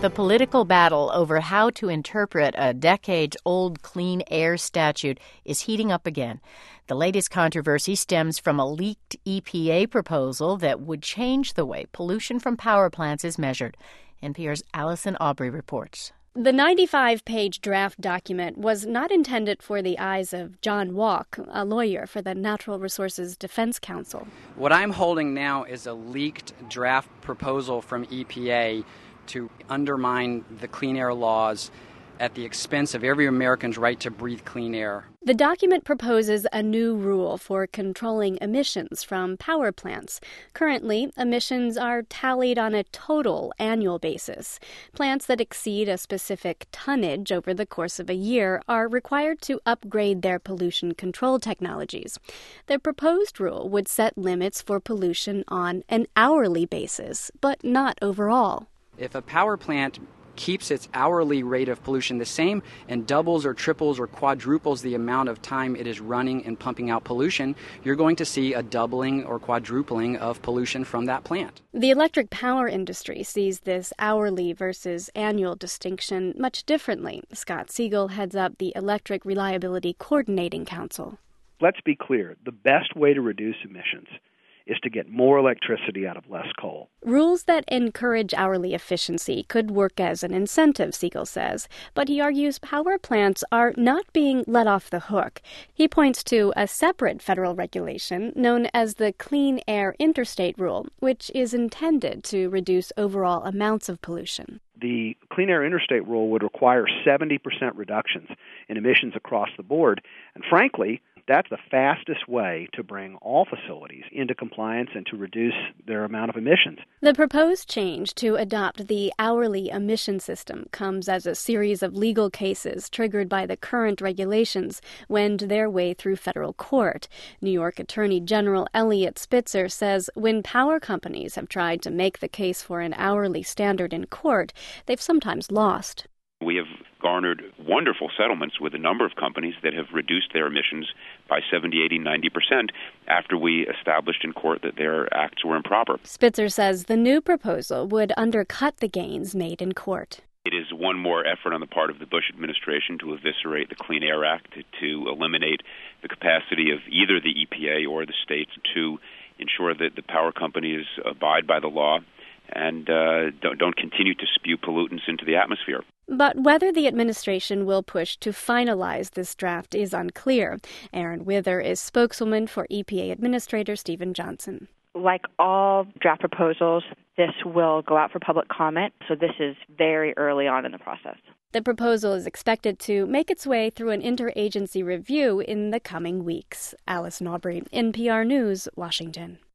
The political battle over how to interpret a decades-old clean air statute is heating up again. The latest controversy stems from a leaked EPA proposal that would change the way pollution from power plants is measured. NPR's Allison Aubrey reports. The 95-page draft document was not intended for the eyes of John Walk, a lawyer for the Natural Resources Defense Council. What I'm holding now is a leaked draft proposal from EPA to undermine the clean air laws at the expense of every American's right to breathe clean air. The document proposes a new rule for controlling emissions from power plants. Currently, emissions are tallied on a total annual basis. Plants that exceed a specific tonnage over the course of a year are required to upgrade their pollution control technologies. The proposed rule would set limits for pollution on an hourly basis, but not overall. If a power plant keeps its hourly rate of pollution the same and doubles or triples or quadruples the amount of time it is running and pumping out pollution, you're going to see a doubling or quadrupling of pollution from that plant. The electric power industry sees this hourly versus annual distinction much differently. Scott Siegel heads up the Electric Reliability Coordinating Council. Let's be clear. The best way to reduce emissions is to get more electricity out of less coal. Rules that encourage hourly efficiency could work as an incentive, Siegel says, but he argues power plants are not being let off the hook. He points to a separate federal regulation known as the Clean Air Interstate Rule, which is intended to reduce overall amounts of pollution. The Clean Air Interstate Rule would require 70% reductions in emissions across the board, and frankly, that's the fastest way to bring all facilities into compliance and to reduce their amount of emissions. The proposed change to adopt the hourly emission system comes as a series of legal cases triggered by the current regulations wend their way through federal court. New York Attorney General Eliot Spitzer says when power companies have tried to make the case for an hourly standard in court, they've sometimes lost. We have garnered wonderful settlements with a number of companies that have reduced their emissions by 70, 80, 90% after we established in court that their acts were improper. Spitzer says the new proposal would undercut the gains made in court. It is one more effort on the part of the Bush administration to eviscerate the Clean Air Act, to eliminate the capacity of either the EPA or the states to ensure that the power companies abide by the law and don't continue to spew pollutants into the atmosphere. But whether the administration will push to finalize this draft is unclear. Aaron Wither is spokeswoman for EPA Administrator Stephen Johnson. Like all draft proposals, this will go out for public comment, so this is very early on in the process. The proposal is expected to make its way through an interagency review in the coming weeks. Allison Aubrey, NPR News, Washington.